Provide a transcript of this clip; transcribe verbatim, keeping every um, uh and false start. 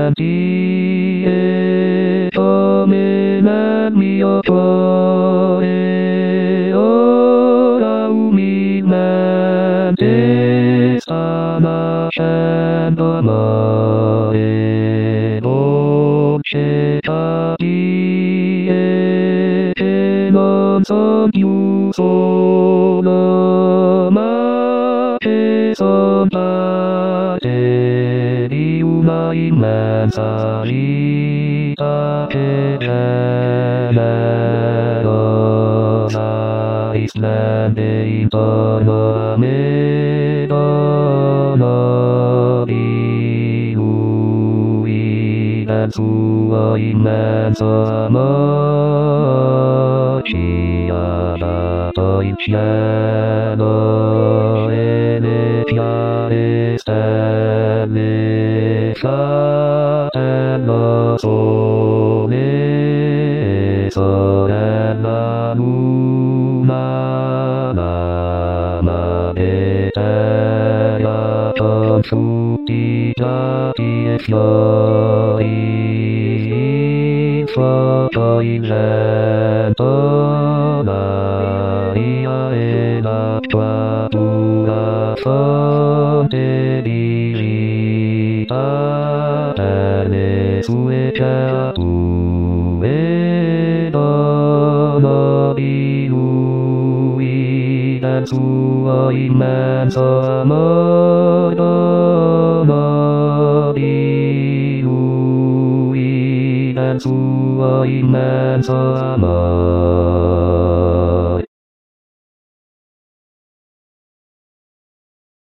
nanti e come la mio cuore ora umilmente sta nascendo amore dolce capire che non son più solo ma che son parte di una immensa vita che generosa risplende intorno a me, dono di lui del suo immenso amor ci ha dato il cielo e le chiare stelle, fratello sole, sorella luna, mamma e terra con frutti giatti e fiori, il fuoco, il vento, l'aria e l'acqua pura, fonte di vita per le sue creature, dono di lui del suo immenso amor, dono di lui del suo immenso amor.